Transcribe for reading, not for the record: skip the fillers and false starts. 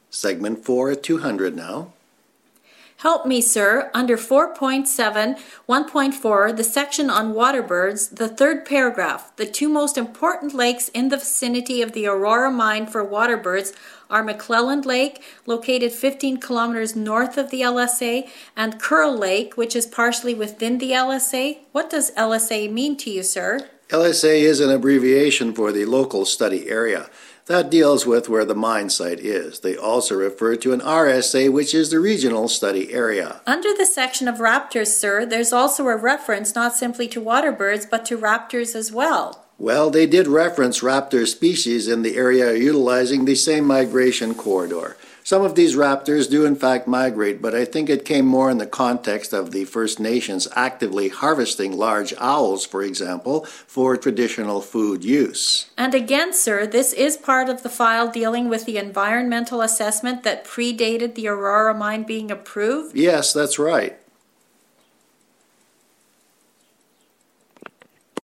Segment 4 at 200 now. Help me, sir. Under 4.7, 1.4, the section on water birds, the third paragraph. The two most important lakes in the vicinity of the Aurora mine for water birds are McClelland Lake, located 15 kilometers north of the LSA, and Curl Lake, which is partially within the LSA. What does LSA mean to you, sir? LSA is an abbreviation for the local study area. That deals with where the mine site is. They also refer to an RSA, which is the regional study area. Under the section of raptors, sir, there's also a reference not simply to water birds, but to raptors as well. Well, they did reference raptor species in the area utilizing the same migration corridor. Some of these raptors do in fact migrate, but I think it came more in the context of the First Nations actively harvesting large owls, for example, for traditional food use. And again, sir, this is part of the file dealing with the environmental assessment that predated the Aurora mine being approved? Yes, that's right.